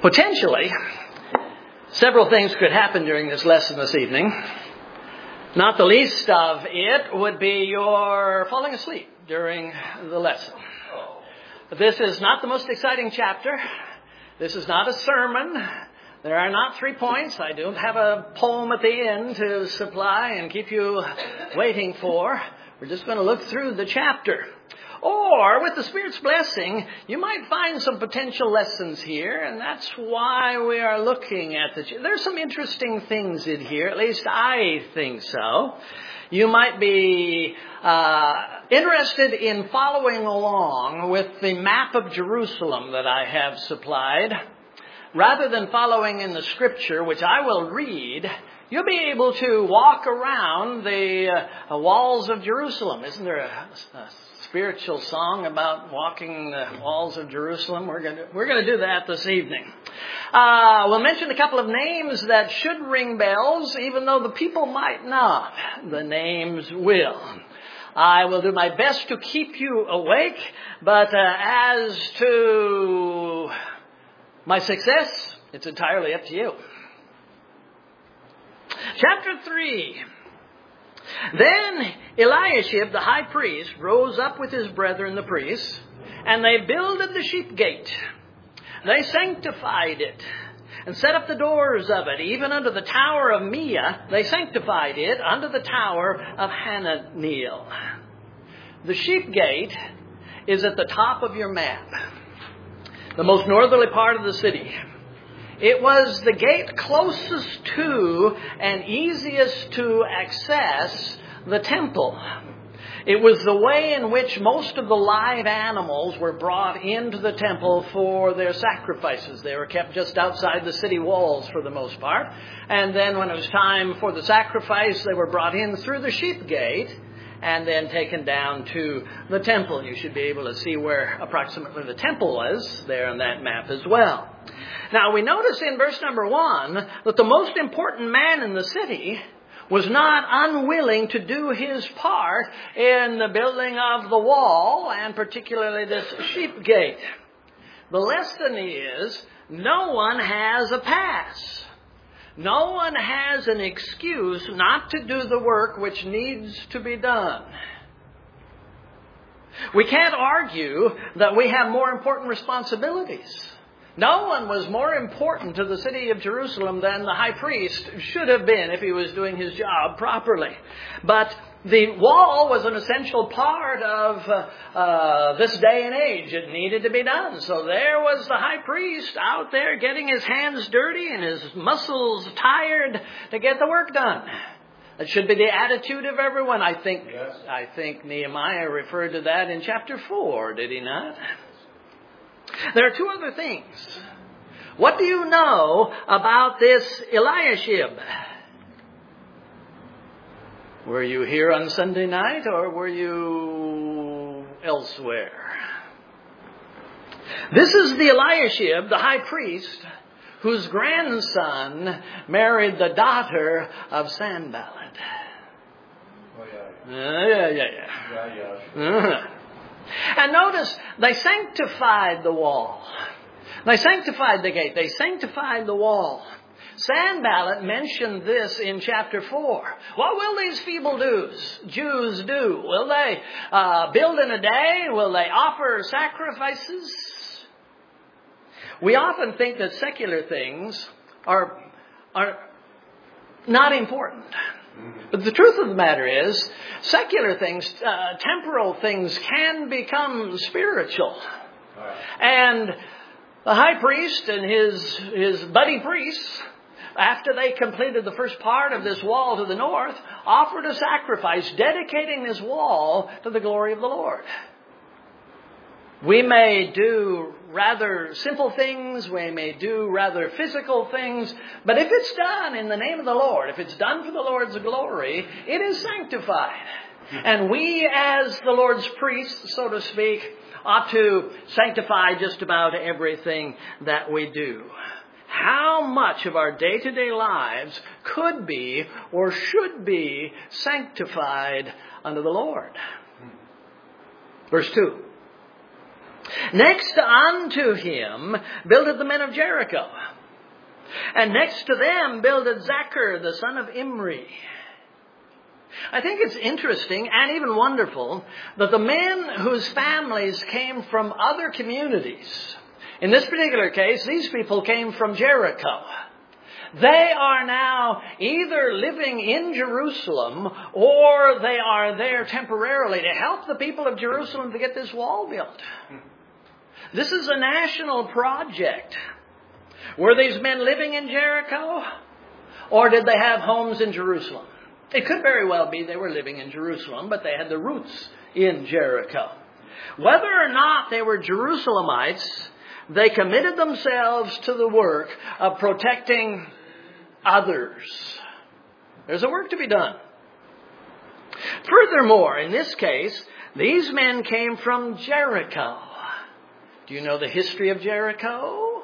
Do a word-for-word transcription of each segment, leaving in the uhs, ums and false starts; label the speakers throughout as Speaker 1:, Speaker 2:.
Speaker 1: Potentially, several things could happen during this lesson this evening. Not the least of it would be your falling asleep during the lesson. This is not the most exciting chapter. This is not a sermon. There are not three points. I don't have a poem at the end to supply and keep you waiting for. We're just going to look through the chapter. Or, with the Spirit's blessing, you might find some potential lessons here, and that's why we are looking at the... There's some interesting things in here, at least I think so. You might be uh, interested in following along with the map of Jerusalem that I have supplied. Rather than following in the Scripture, which I will read, you'll be able to walk around the uh, walls of Jerusalem. Isn't there a, a spiritual song about walking the walls of Jerusalem? We're going to, we're going to do that this evening. Uh, we'll mention a couple of names that should ring bells, even though the people might not. The names will. I will do my best to keep you awake, but uh, as to my success, it's entirely up to you. Chapter three. Then Eliashib the high priest rose up with his brethren the priests, and they builded the sheep gate. They sanctified it, and set up the doors of it, even unto the tower of Meah. They sanctified it unto the tower of Hananeel. The sheep gate is at the top of your map, the most northerly part of the city. It was the gate closest to and easiest to access the temple. It was the way in which most of the live animals were brought into the temple for their sacrifices. They were kept just outside the city walls for the most part. And then when it was time for the sacrifice, they were brought in through the sheep gate and then taken down to the temple. You should be able to see where approximately the temple was there on that map as well. Now, we notice in verse number one that the most important man in the city was not unwilling to do his part in the building of the wall, and particularly this sheep gate. The lesson is, no one has a pass. No one has an excuse not to do the work which needs to be done. We can't argue that we have more important responsibilities. No one was more important to the city of Jerusalem than the high priest should have been if he was doing his job properly. But the wall was an essential part of uh, uh, this day and age. It needed to be done. So there was the high priest out there getting his hands dirty and his muscles tired to get the work done. That should be the attitude of everyone. I think, yes. I think Nehemiah referred to that in chapter four, did he not? There are two other things. What do you know about this Eliashib? Were you here on Sunday night or were you elsewhere? This is the Eliashib, the high priest, whose grandson married the daughter of Sanballat.
Speaker 2: Oh, yeah.
Speaker 1: Uh, yeah, yeah, yeah.
Speaker 2: Yeah, yeah.
Speaker 1: Uh-huh. And notice, they sanctified the wall. They sanctified the gate. They sanctified the wall. Sanballat mentioned this in chapter four. What will these feeble Jews, Jews do? Will they uh, build in a day? Will they offer sacrifices? We often think that secular things are, are not important. But the truth of the matter is, secular things, uh, temporal things can become spiritual. And the high priest and his, his buddy priests, after they completed the first part of this wall to the north, offered a sacrifice dedicating this wall to the glory of the Lord. We may do rather simple things, we may do rather physical things, but if it's done in the name of the Lord, if it's done for the Lord's glory, it is sanctified. And we as the Lord's priests, so to speak, ought to sanctify just about everything that we do. How much of our day-to-day lives could be or should be sanctified unto the Lord? Verse two. Next unto him builded the men of Jericho. And next to them builded Zachar, the son of Imri. I think it's interesting and even wonderful that the men whose families came from other communities, in this particular case, these people came from Jericho. They are now either living in Jerusalem or they are there temporarily to help the people of Jerusalem to get this wall built. This is a national project. Were these men living in Jericho? Or did they have homes in Jerusalem? It could very well be they were living in Jerusalem, but they had the roots in Jericho. Whether or not they were Jerusalemites, they committed themselves to the work of protecting others. There's a work to be done. Furthermore, in this case, these men came from Jericho. Do you know the history of Jericho?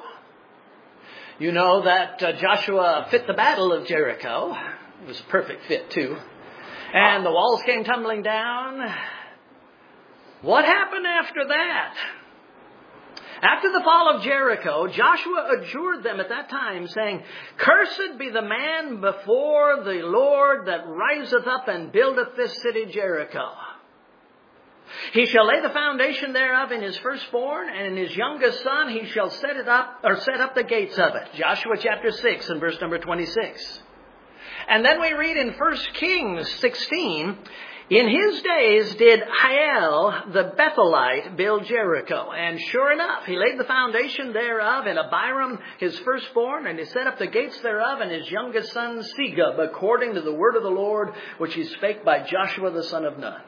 Speaker 1: You know that uh, Joshua fit the battle of Jericho. It was a perfect fit, too. And the walls came tumbling down. What happened after that? After the fall of Jericho, Joshua adjured them at that time, saying, "Cursed be the man before the Lord that riseth up and buildeth this city Jericho. He shall lay the foundation thereof in his firstborn, and in his youngest son he shall set it up, or set up the gates of it." Joshua chapter six and verse number twenty-six. And then we read in First Kings sixteen, "In his days did Hiel the Bethelite build Jericho. And sure enough, he laid the foundation thereof, and Abiram his firstborn, and he set up the gates thereof, and his youngest son Segub, according to the word of the Lord, which he spake by Joshua the son of Nun."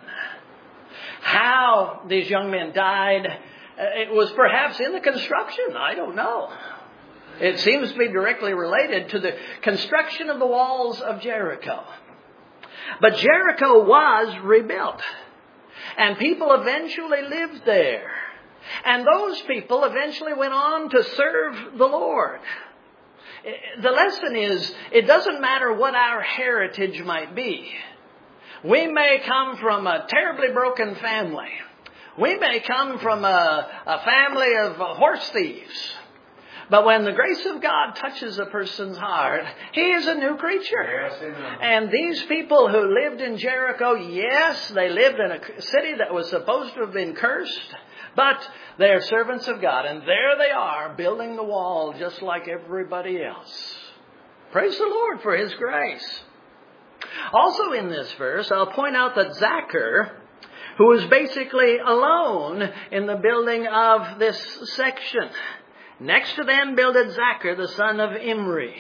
Speaker 1: How these young men died, it was perhaps in the construction. I don't know. It seems to be directly related to the construction of the walls of Jericho. But Jericho was rebuilt, and people eventually lived there. And those people eventually went on to serve the Lord. The lesson is, it doesn't matter what our heritage might be. We may come from a terribly broken family. We may come from a, a family of horse thieves. But when the grace of God touches a person's heart, he is a new creature.
Speaker 2: Yes, amen.
Speaker 1: And these people who lived in Jericho, yes, they lived in a city that was supposed to have been cursed, but they're servants of God. And there they are, building the wall just like everybody else. Praise the Lord for his grace. Also in this verse, I'll point out that Zachar, who was basically alone in the building of this section, next to them builded Zachar, the son of Imri.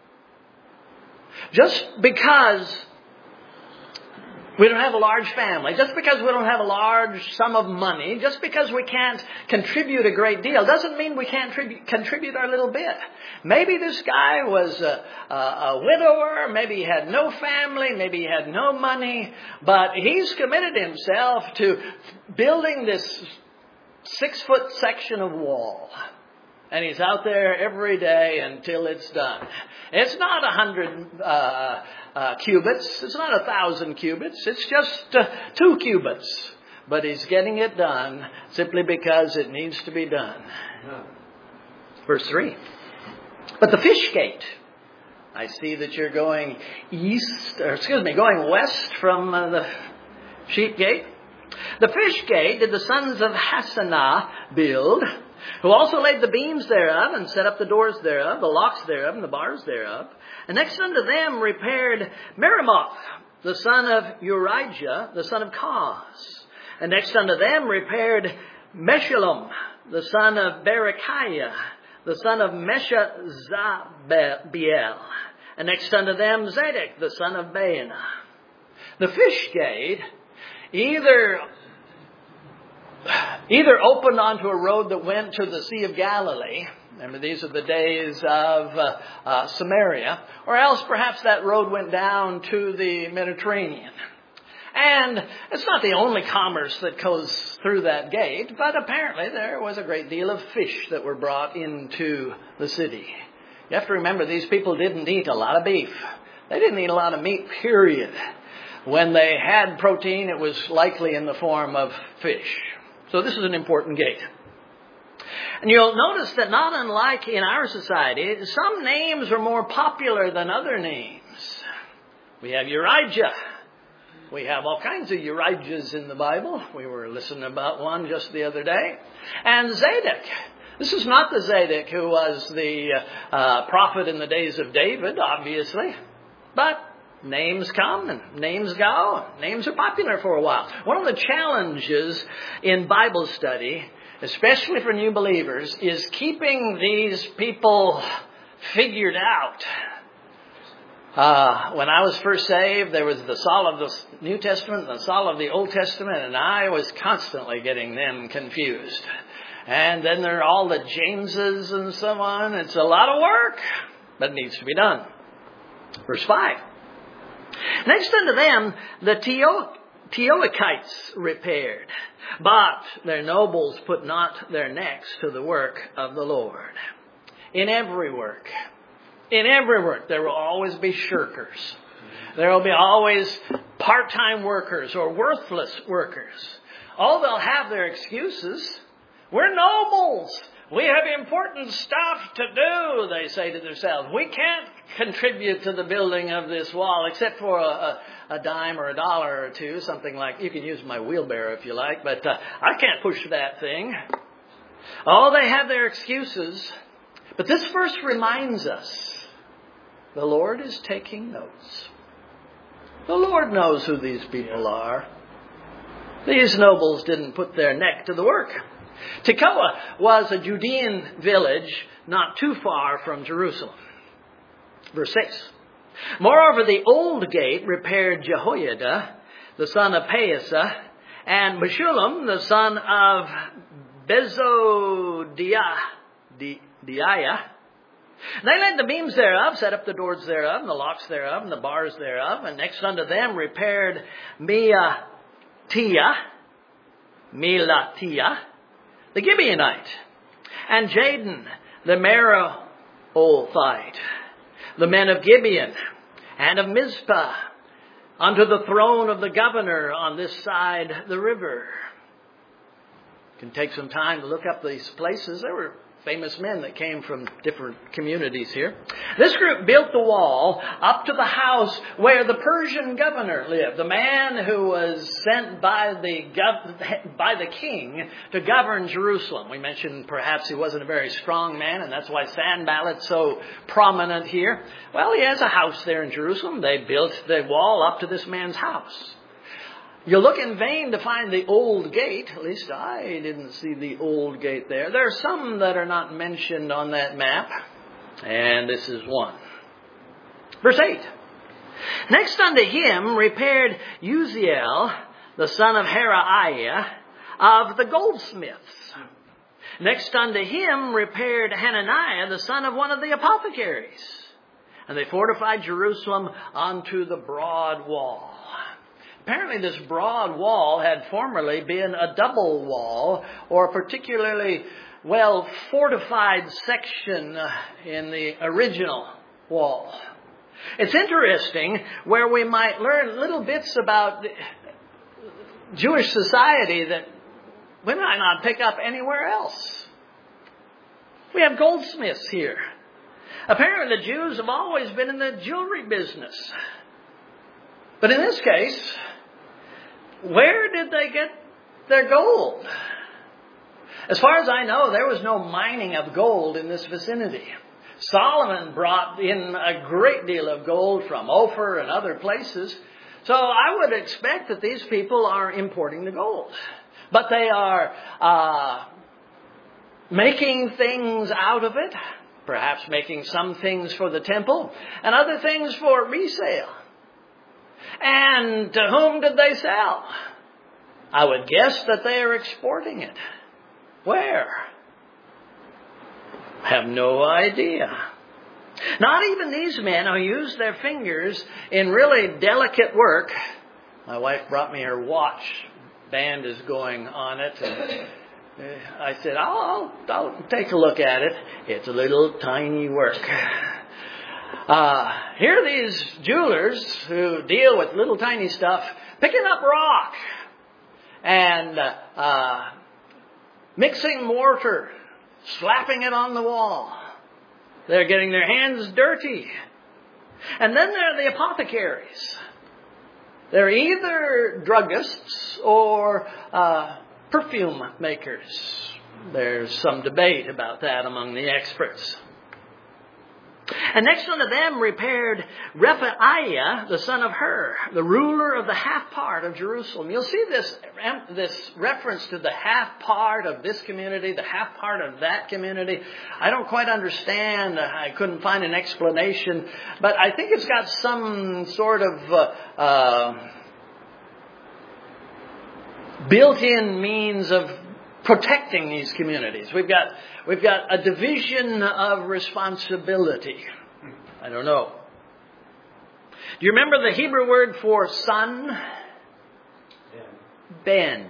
Speaker 1: Just because we don't have a large family, just because we don't have a large sum of money, just because we can't contribute a great deal, doesn't mean we can't tribu- contribute our little bit. Maybe this guy was a, a, a widower, maybe he had no family, maybe he had no money, but he's committed himself to building this six-foot section of wall. And he's out there every day until it's done. It's not a hundred uh, uh, cubits. It's not a thousand cubits. It's just uh, two cubits. But he's getting it done simply because it needs to be done. Verse three. But the fish gate. I see that you're going east, or excuse me, going west from uh, the sheep gate. The fish gate did the sons of Hassanah build, who also laid the beams thereof, and set up the doors thereof, the locks thereof, and the bars thereof. And next unto them repaired Meremoth, the son of Urijah, the son of Koz. And next unto them repaired Meshullam, the son of Berechiah, the son of Meshezabeel. And next unto them Zedek, the son of Baanah. The fish gate either... Either opened onto a road that went to the Sea of Galilee. Remember, these are the days of uh, uh, Samaria. Or else perhaps that road went down to the Mediterranean. And it's not the only commerce that goes through that gate, but apparently there was a great deal of fish that were brought into the city. You have to remember, these people didn't eat a lot of beef. They didn't eat a lot of meat, period. When they had protein, it was likely in the form of fish. So this is an important gate. And you'll notice that not unlike in our society, some names are more popular than other names. We have Urijah. We have all kinds of Urijahs in the Bible. We were listening about one just the other day. And Zadok. This is not the Zadok who was the uh, prophet in the days of David, obviously. But names come and names go. Names are popular for a while. One of the challenges in Bible study, especially for new believers, is keeping these people figured out. Uh, when I was first saved, there was the Saul of the New Testament and the Saul of the Old Testament, and I was constantly getting them confused. And then there are all the Jameses and so on. It's a lot of work, but it needs to be done. Verse five. Next unto them, the Teo- Teoikites repaired, but their nobles put not their necks to the work of the Lord. In every work, in every work, there will always be shirkers. There will be always part-time workers or worthless workers. Oh, they'll have their excuses. We're nobles. We have important stuff to do, they say to themselves. We can't contribute to the building of this wall except for a, a, a dime or a dollar or two, something like, you can use my wheelbarrow if you like, but uh, I can't push that thing. Oh, they have their excuses. But this verse reminds us, the Lord is taking notes. The Lord knows who these people are. These nobles didn't put their neck to the work. Tekoa was a Judean village not too far from Jerusalem. Verse six. Moreover, the old gate repaired Jehoiada, the son of Paasah, and Meshullam, the son of Bezodiah. They laid the beams thereof, set up the doors thereof, and the locks thereof, and the bars thereof. And next unto them repaired Meatiah, Melatiah, the Gibeonite, and Jadon, the Meronothite, the men of Gibeon, and of Mizpah, unto the throne of the governor on this side the river. You can take some time to look up these places. There were famous men that came from different communities here. This group built the wall up to the house where the Persian governor lived, the man who was sent by the gov- by the king to govern Jerusalem. We mentioned perhaps he wasn't a very strong man, and that's why Sanballat's so prominent here. Well, he has a house there in Jerusalem. They built the wall up to this man's house. You look in vain to find the old gate. At least I didn't see the old gate there. There are some that are not mentioned on that map. And this is one. Verse eight. Next unto him repaired Uzziel, the son of Haraiah, of the goldsmiths. Next unto him repaired Hananiah, the son of one of the apothecaries. And they fortified Jerusalem unto the broad wall. Apparently this broad wall had formerly been a double wall, or a particularly well fortified section in the original wall. It's interesting where we might learn little bits about Jewish society that we might not pick up anywhere else. We have goldsmiths here. Apparently the Jews have always been in the jewelry business. But in this case, where did they get their gold? As far as I know, there was no mining of gold in this vicinity. Solomon brought in a great deal of gold from Ophir and other places. So I would expect that these people are importing the gold. But they are uh, making things out of it. Perhaps making some things for the temple and other things for resale. And to whom did they sell? I would guess that they are exporting it. Where? I have no idea. Not even these men who use their fingers in really delicate work. My wife brought me her watch. Band is going on it. And I said, I'll, I'll, I'll take a look at it. It's a little tiny work. Uh, here are these jewelers who deal with little tiny stuff, picking up rock and uh, uh, mixing mortar slapping it on the wall. They're getting their hands dirty. And then there are the apothecaries. They're either druggists or uh, perfume makers. There's some debate about that among the experts. And next unto them repaired Rephaiah, the son of Hur, the ruler of the half part of Jerusalem. You'll see this, this reference to the half part of this community, the half part of that community. I don't quite understand. I couldn't find an explanation. But I think it's got some sort of uh, uh, built-in means of protecting these communities. We've got we've got a division of responsibility. I don't know. Do you remember the Hebrew word for son? Ben.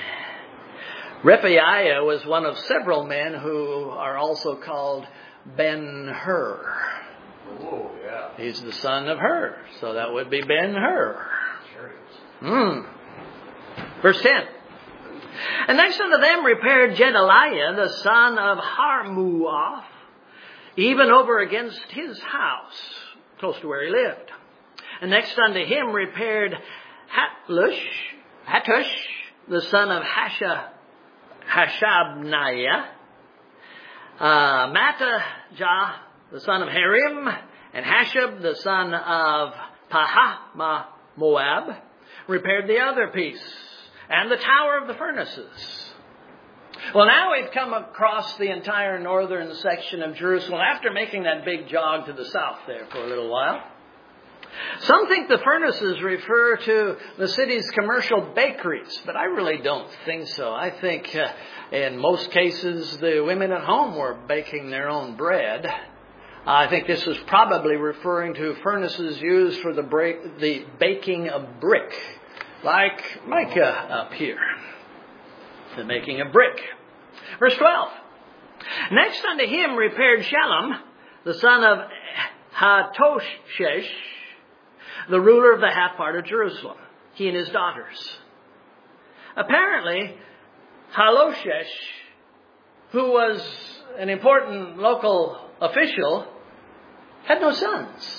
Speaker 1: Rephaiah was one of several men who are also called Ben-Hur.
Speaker 2: Oh, yeah.
Speaker 1: He's the son of Hur, so that would be Ben-Hur.
Speaker 2: Sure is.
Speaker 1: Hmm. Verse ten. And next unto them repaired Gedaliah, the son of Harmuoth, even over against his house, close to where he lived. And next unto him repaired Hatlush, Hattush, the son of Hasha, Hashabniah, uh, Mattajah, the son of Harim, and Hashab, the son of Pahah Moab, repaired the other piece, and the tower of the furnaces. Well, now we've come across the entire northern section of Jerusalem after making that big jog to the south there for a little while. Some think the furnaces refer to the city's commercial bakeries, but I really don't think so. I think uh, in most cases the women at home were baking their own bread. I think this was probably referring to furnaces used for the, break, the baking of brick, like Micah up here, the making of brick. Verse twelve. Next unto him repaired Shallum, the son of Hatoshesh, the ruler of the half part of Jerusalem, he and his daughters. Apparently, Haloshesh, who was an important local official, had no sons.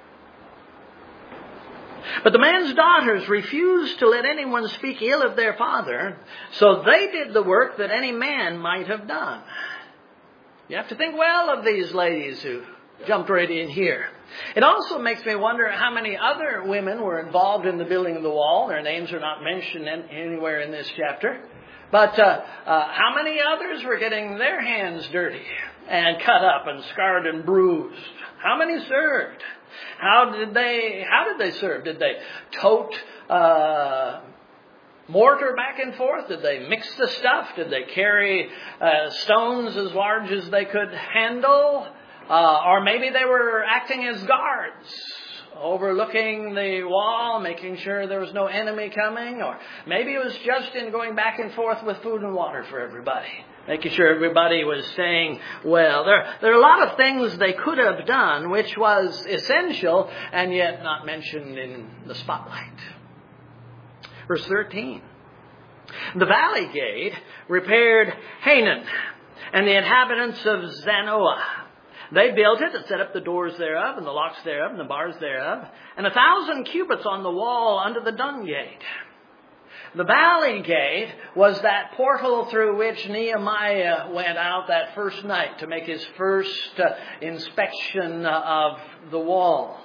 Speaker 1: But the man's daughters refused to let anyone speak ill of their father, so they did the work that any man might have done. You have to think well of these ladies who jumped right in here. It also makes me wonder how many other women were involved in the building of the wall. Their names are not mentioned anywhere in this chapter. But uh, uh, how many others were getting their hands dirty and cut up and scarred and bruised? How many served? How did they, how did they serve? Did they tote uh, mortar back and forth? Did they mix the stuff? Did they carry uh, stones as large as they could handle? Uh, or maybe they were acting as guards, overlooking the wall, making sure there was no enemy coming. Or maybe it was just in going back and forth with food and water for everybody, making sure everybody was staying well. There, there are a lot of things they could have done which was essential and yet not mentioned in the spotlight. Verse thirteen. The valley gate repaired Hanan and the inhabitants of Zanoah. They built it and set up the doors thereof, and the locks thereof, and the bars thereof, and a thousand cubits on the wall under the dung gate. The valley gate was that portal through which Nehemiah went out that first night to make his first uh, inspection of the wall.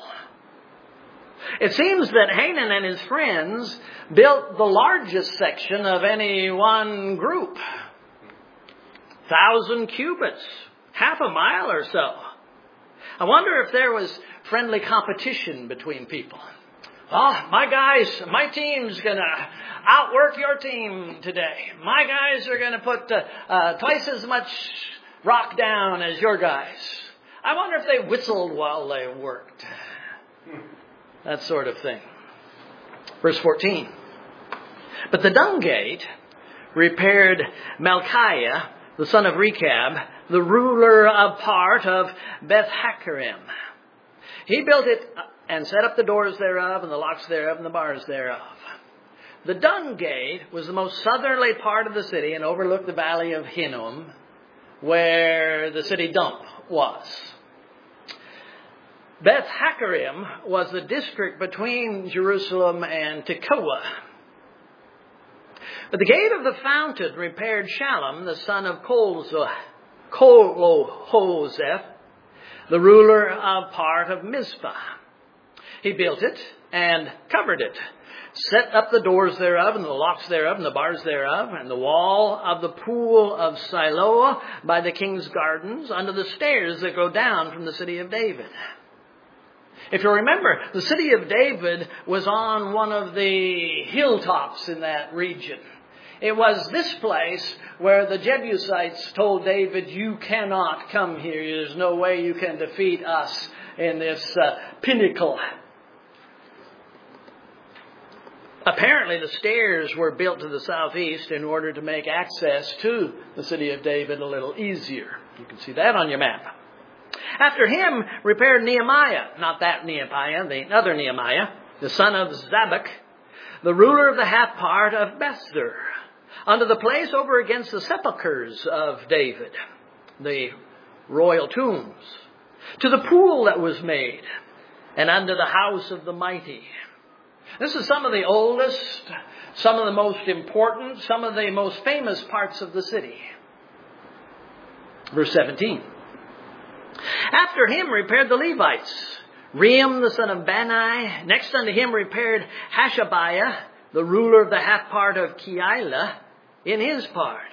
Speaker 1: It seems that Hanan and his friends built the largest section of any one group. Thousand cubits. Half a mile or so. I wonder if there was friendly competition between people. Oh, my guys, my team's going to outwork your team today. My guys are going to put uh, uh, twice as much rock down as your guys. I wonder if they whistled while they worked. That sort of thing. Verse fourteen. But the dung gate repaired Malchiah, the son of Rechab, the ruler of part of Beth-Hakerem. He built it and set up the doors thereof, and the locks thereof, and the bars thereof. The dung gate was the most southerly part of the city and overlooked the valley of Hinnom, where the city dump was. Beth Haccherem was the district between Jerusalem and Tekoa. But the gate of the fountain repaired Shallum, the son of Kolohoseth, the ruler of part of Mizpah. He built it and covered it, set up the doors thereof, and the locks thereof, and the bars thereof, and the wall of the pool of Siloah by the king's gardens, under the stairs that go down from the city of David. If you remember, the city of David was on one of the hilltops in that region. It was this place where the Jebusites told David, you cannot come here. There's no way you can defeat us in this uh, pinnacle. Apparently the stairs were built to the southeast in order to make access to the city of David a little easier. You can see that on your map. After him repaired Nehemiah, not that Nehemiah, the other Nehemiah, the son of Zabak, the ruler of the half part of Bethzer, unto the place over against the sepulchres of David, the royal tombs, to the pool that was made, and unto the house of the mighty. This is some of the oldest, some of the most important, some of the most famous parts of the city. Verse seventeen. After him repaired the Levites, Rehum the son of Bani. Next unto him repaired Hashabiah, the ruler of the half part of Keilah, in his part.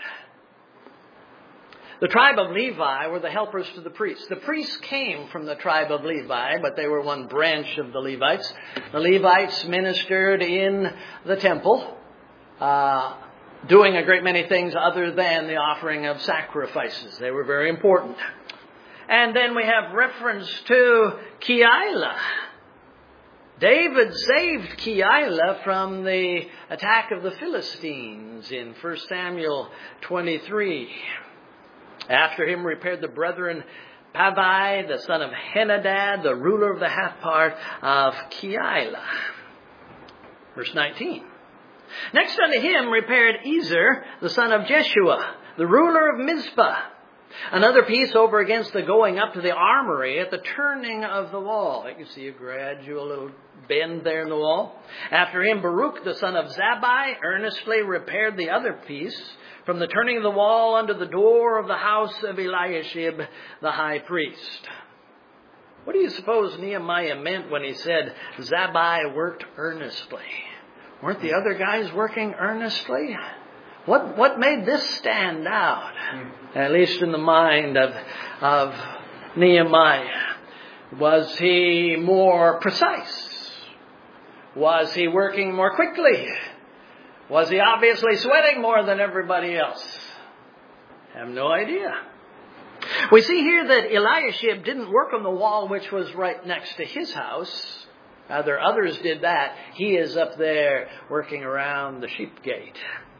Speaker 1: The tribe of Levi were the helpers to the priests. The priests came from the tribe of Levi, but they were one branch of the Levites. The Levites ministered in the temple, uh, doing a great many things other than the offering of sacrifices. They were very important. And then we have reference to Keilah. David saved Keilah from the attack of the Philistines in First Samuel twenty-three. After him repaired the brethren Pavai, the son of Henadad, the ruler of the half part of Keilah. Verse nineteen. Next unto him repaired Ezer, the son of Jeshua, the ruler of Mizpah. Another piece over against the going up to the armory at the turning of the wall. You can see a gradual little bend there in the wall. After him, Baruch, the son of Zabbai, earnestly repaired the other piece from the turning of the wall under the door of the house of Eliashib, the high priest. What do you suppose Nehemiah meant when he said Zabbai worked earnestly? Weren't the other guys working earnestly? What what made this stand out, at least in the mind of, of Nehemiah? Was he more precise? Was he working more quickly? Was he obviously sweating more than everybody else? I have no idea. We see here that Eliashib didn't work on the wall which was right next to his house. Rather, others did that. He is up there working around the sheep gate.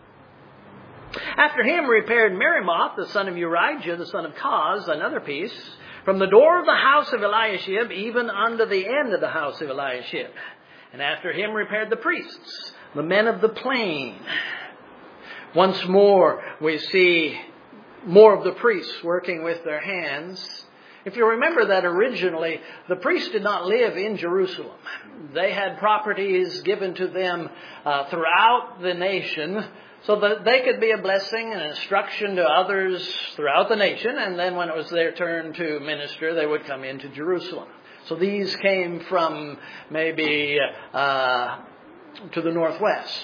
Speaker 1: After him repaired Merimoth, the son of Urijah, the son of Koz, another piece, from the door of the house of Eliashib, even unto the end of the house of Eliashib. And after him repaired the priests, the men of the plain. Once more, we see more of the priests working with their hands. If you remember that originally, the priests did not live in Jerusalem. They had properties given to them uh, throughout the nation, so that they could be a blessing and instruction to others throughout the nation. And then when it was their turn to minister, they would come into Jerusalem. So these came from maybe uh, to the northwest.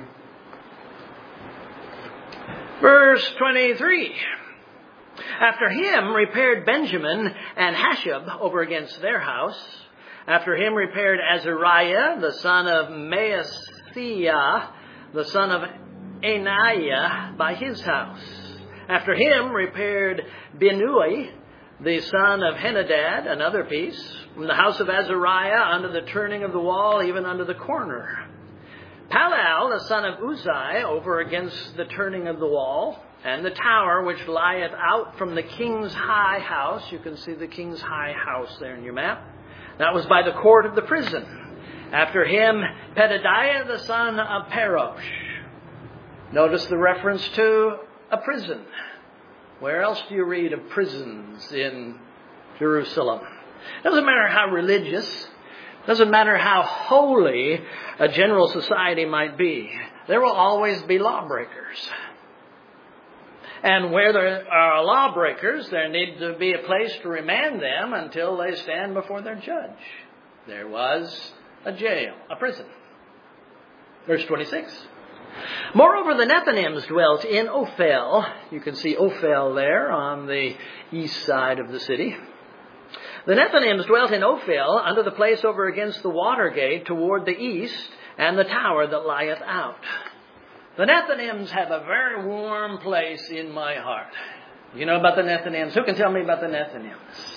Speaker 1: Verse twenty-three. After him repaired Benjamin and Hashab over against their house. After him repaired Azariah, the son of Maaseiah, the son of Anaiah, by his house. After him repaired Binnui, the son of Henadad, another piece, from the house of Azariah unto the turning of the wall, even unto the corner. Palal, the son of Uzai, over against the turning of the wall, and the tower which lieth out from the king's high house. You can see the king's high house there in your map. That was by the court of the prison. After him, Pedadiah, the son of Parosh. Notice the reference to a prison. Where else do you read of prisons in Jerusalem? Doesn't matter how religious, doesn't matter how holy a general society might be, there will always be lawbreakers. And where there are lawbreakers, there needs to be a place to remand them until they stand before their judge. There was a jail, a prison. Verse twenty-six. Moreover, the Nethinims dwelt in Ophel. You can see Ophel there on the east side of the city. The Nethinims dwelt in Ophel under the place over against the water gate toward the east and the tower that lieth out. The Nethinims have a very warm place in my heart. You know about the Nethinims? Who can tell me about the Nethinims?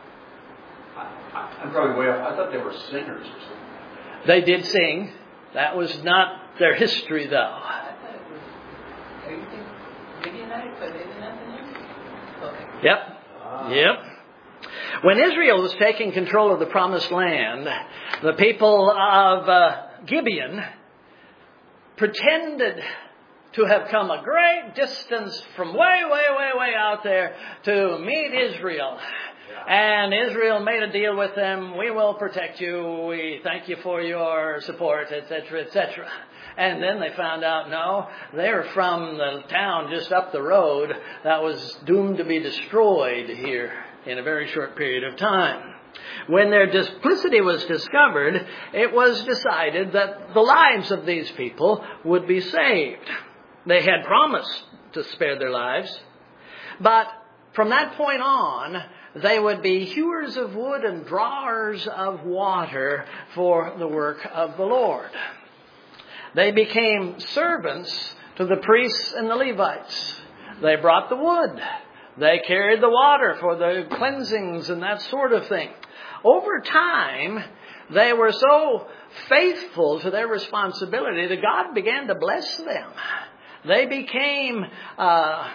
Speaker 2: I, I'm probably way off. I thought they were singers or something.
Speaker 1: They did sing. That was not their history, though.
Speaker 3: I thought it was, are you thinking Midianites? Are they the Nethinims? Okay.
Speaker 1: Yep.
Speaker 2: Ah.
Speaker 1: Yep. When Israel was taking control of the Promised Land, the people of uh, Gibeon pretended to have come a great distance from way, way, way, way out there to meet Israel. And Israel made a deal with them. We will protect you. We thank you for your support, et cetera, et cetera. And then they found out, no, they're from the town just up the road that was doomed to be destroyed here in a very short period of time. When their duplicity was discovered, it was decided that the lives of these people would be saved. They had promised to spare their lives. But from that point on, they would be hewers of wood and drawers of water for the work of the Lord. They became servants to the priests and the Levites. They brought the wood. They carried the water for the cleansings and that sort of thing. Over time, they were so faithful to their responsibility that God began to bless them. They became, uh,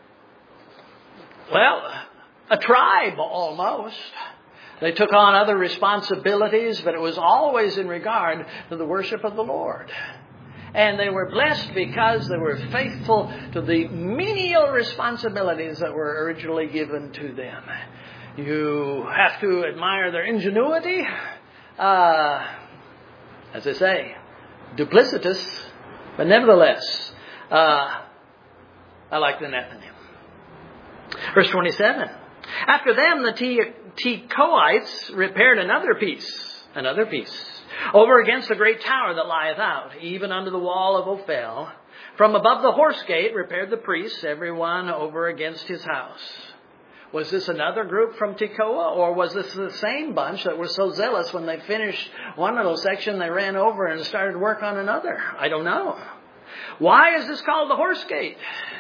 Speaker 1: well, a tribe almost. They took on other responsibilities, but it was always in regard to the worship of the Lord. And they were blessed because they were faithful to the menial responsibilities that were originally given to them. You have to admire their ingenuity. Uh, as I say, duplicitous, but nevertheless, uh, I like the Nethinim. Verse twenty-seven. After them, the Tekoites repaired another piece, another piece, over against the great tower that lieth out, even under the wall of Ophel. From above the horse gate repaired the priests, every one over against his house. Was this another group from Tekoa, or was this the same bunch that were so zealous when they finished one little section, they ran over and started work on another? I don't know. Why is this called the horse gate?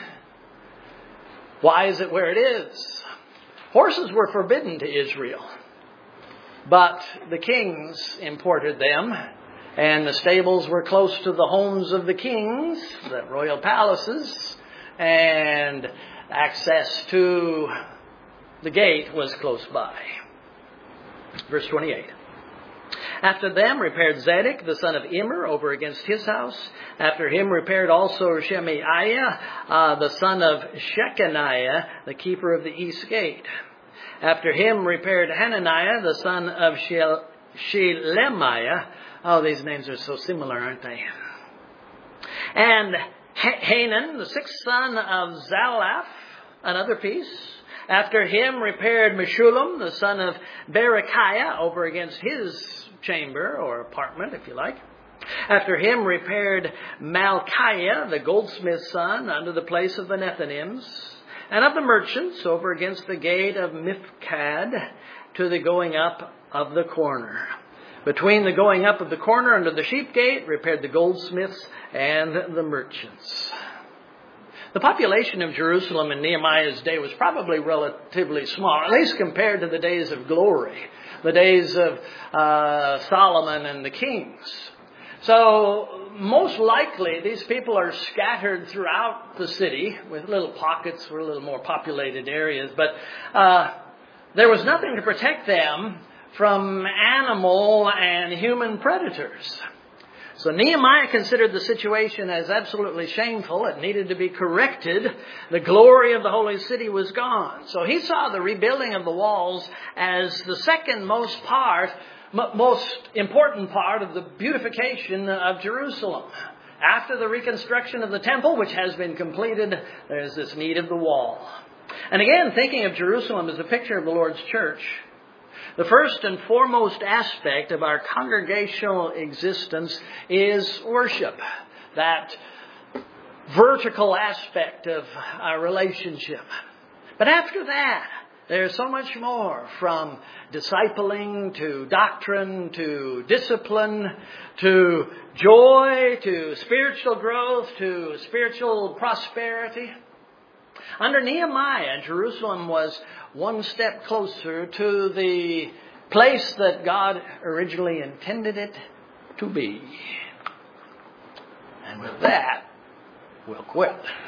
Speaker 1: Why is it where it is? Horses were forbidden to Israel, but the kings imported them, and the stables were close to the homes of the kings, the royal palaces, and access to the gate was close by. Verse twenty-eight. After them repaired Zadok, the son of Immer, over against his house. After him repaired also Shemaiah, uh, the son of Shechaniah, the keeper of the east gate. After him repaired Hananiah, the son of Shel- Shelemiah. Oh, these names are so similar, aren't they? And Hanan, the sixth son of Zalaph, another piece. After him repaired Meshullam, the son of Berechiah, over against his chamber or apartment, if you like. After him repaired Malchiah, the goldsmith's son, under the place of the Nethinims, and of the merchants over against the gate of Mifkad to the going up of the corner. Between the going up of the corner under the sheep gate repaired the goldsmiths and the merchants. The population of Jerusalem in Nehemiah's day was probably relatively small, at least compared to the days of glory, the days of uh, Solomon and the kings. So most likely these people are scattered throughout the city with little pockets or a little more populated areas, but uh, there was nothing to protect them from animal and human predators. So Nehemiah considered the situation as absolutely shameful. It needed to be corrected. The glory of the holy city was gone. So he saw the rebuilding of the walls as the second most part, m- most important part of the beautification of Jerusalem. After the reconstruction of the temple, which has been completed, there's this need of the wall. And again, thinking of Jerusalem as a picture of the Lord's church, the first and foremost aspect of our congregational existence is worship. That vertical aspect of our relationship. But after that, there's so much more, from discipling to doctrine to discipline to joy to spiritual growth to spiritual prosperity. Under Nehemiah, Jerusalem was one step closer to the place that God originally intended it to be. And with that, we'll quit.